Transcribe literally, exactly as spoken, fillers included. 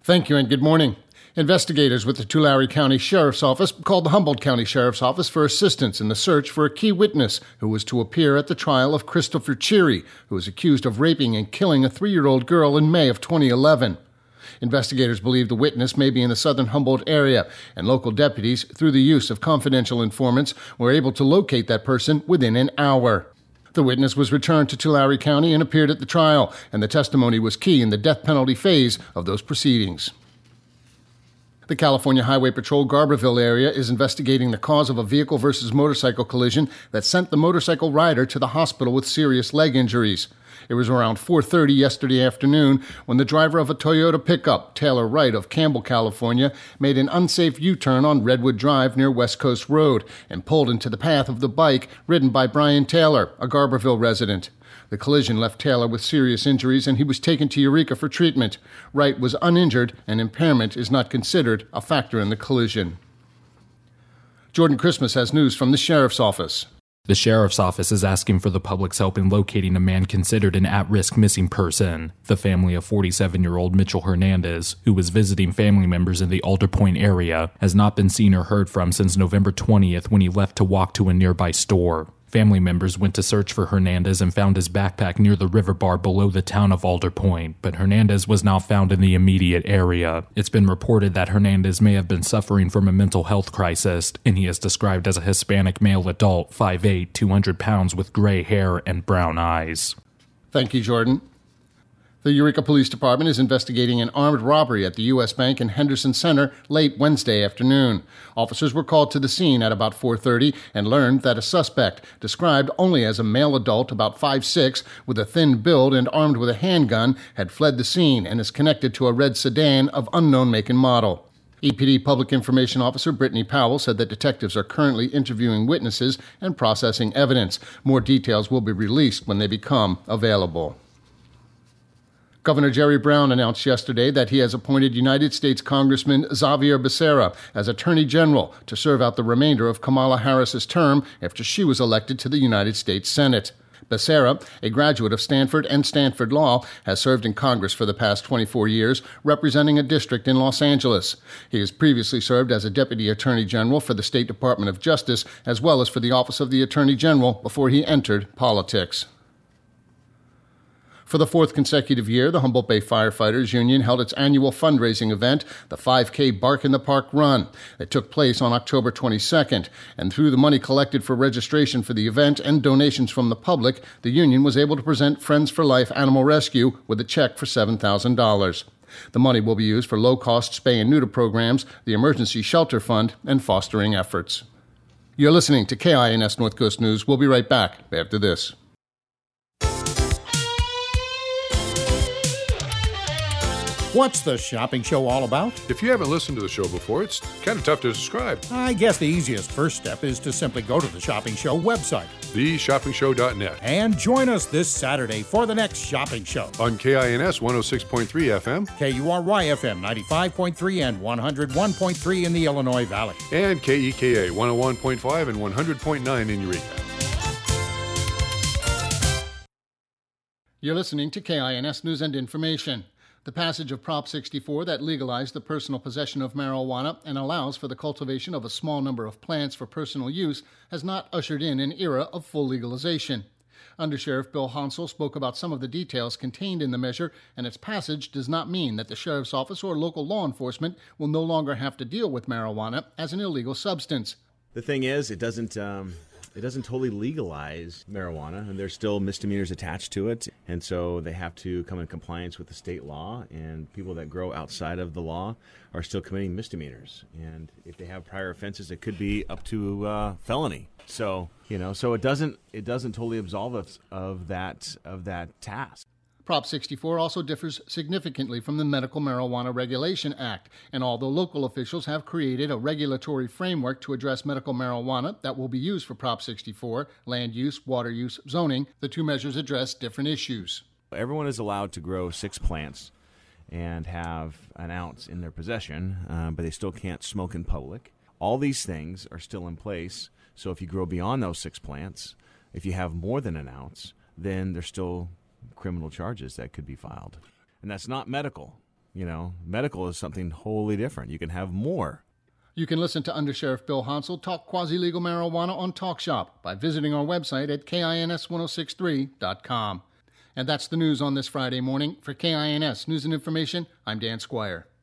Thank you and good morning. Investigators with the Tulare County Sheriff's Office called the Humboldt County Sheriff's Office for assistance in the search for a key witness who was to appear at the trial of Christopher Cheery, who was accused of raping and killing a three-year-old girl in May of twenty eleven. Investigators believe the witness may be in the southern Humboldt area, and local deputies, through the use of confidential informants, were able to locate that person within an hour. The witness was returned to Tulare County and appeared at the trial, and the testimony was key in the death penalty phase of those proceedings. The California Highway Patrol Garberville area is investigating the cause of a vehicle versus motorcycle collision that sent the motorcycle rider to the hospital with serious leg injuries. It was around four thirty yesterday afternoon when the driver of a Toyota pickup, Taylor Wright of Campbell, California, made an unsafe U-turn on Redwood Drive near West Coast Road and pulled into the path of the bike ridden by Brian Taylor, a Garberville resident. The collision left Taylor with serious injuries and he was taken to Eureka for treatment. Wright was uninjured and impairment is not considered a factor in the collision. Jordan Christmas has news from the Sheriff's Office. The Sheriff's Office is asking for the public's help in locating a man considered an at-risk missing person. The family of forty-seven-year-old Mitchell Hernandez, who was visiting family members in the Alder Point area, has not been seen or heard from since November twentieth when he left to walk to a nearby store. Family members went to search for Hernandez and found his backpack near the river bar below the town of Alder Point, but Hernandez was not found in the immediate area. It's been reported that Hernandez may have been suffering from a mental health crisis, and he is described as a Hispanic male adult, five foot eight, two hundred pounds with gray hair and brown eyes. Thank you, Jordan. The Eureka Police Department is investigating an armed robbery at the U S Bank in Henderson Center late Wednesday afternoon. Officers were called to the scene at about four thirty and learned that a suspect, described only as a male adult about five foot six, with a thin build and armed with a handgun, had fled the scene and is connected to a red sedan of unknown make and model. E P D Public Information Officer Brittany Powell said that detectives are currently interviewing witnesses and processing evidence. More details will be released when they become available. Governor Jerry Brown announced yesterday that he has appointed United States Congressman Xavier Becerra as Attorney General to serve out the remainder of Kamala Harris's term after she was elected to the United States Senate. Becerra, a graduate of Stanford and Stanford Law, has served in Congress for the past twenty-four years, representing a district in Los Angeles. He has previously served as a Deputy Attorney General for the State Department of Justice, as well as for the Office of the Attorney General before he entered politics. For the fourth consecutive year, the Humboldt Bay Firefighters Union held its annual fundraising event, the five K Bark in the Park Run. It took place on October twenty-second, and through the money collected for registration for the event and donations from the public, the union was able to present Friends for Life Animal Rescue with a check for seven thousand dollars. The money will be used for low-cost spay and neuter programs, the Emergency Shelter Fund, and fostering efforts. You're listening to K I N S North Coast News. We'll be right back after this. What's the shopping show all about? If you haven't listened to the show before, it's kind of tough to describe. I guess the easiest first step is to simply go to the Shopping Show website, the shopping show dot net, and join us this Saturday for the next shopping show. On K I N S one oh six point three F M, K U R Y F M ninety-five point three and one oh one point three in the Illinois Valley, and K E K A one oh one point five and one hundred point nine in Eureka. You're listening to K I N S News and Information. The passage of Prop sixty-four that legalized the personal possession of marijuana and allows for the cultivation of a small number of plants for personal use has not ushered in an era of full legalization. Undersheriff Bill Hansel spoke about some of the details contained in the measure, and its passage does not mean that the sheriff's office or local law enforcement will no longer have to deal with marijuana as an illegal substance. The thing is, it doesn't... Um It doesn't totally legalize marijuana, and there's still misdemeanors attached to it, and so they have to come in compliance with the state law, and people that grow outside of the law are still committing misdemeanors. And if they have prior offenses, it could be up to uh, felony. So, you know, so it doesn't it doesn't totally absolve us of that of that task. Prop sixty-four also differs significantly from the Medical Marijuana Regulation Act, and although local officials have created a regulatory framework to address medical marijuana that will be used for Prop sixty-four, land use, water use, zoning, the two measures address different issues. Everyone is allowed to grow six plants and have an ounce in their possession, uh, but they still can't smoke in public. All these things are still in place, so if you grow beyond those six plants, if you have more than an ounce, then there's still criminal charges that could be filed. And that's not medical. You know, medical is something wholly different. You can have more. You can listen to Undersheriff Bill Hansel talk quasi-legal marijuana on Talk Shop by visiting our website at kins ten sixty-three dot com. And that's the news on this Friday morning. For K I N S News and Information, I'm Dan Squire.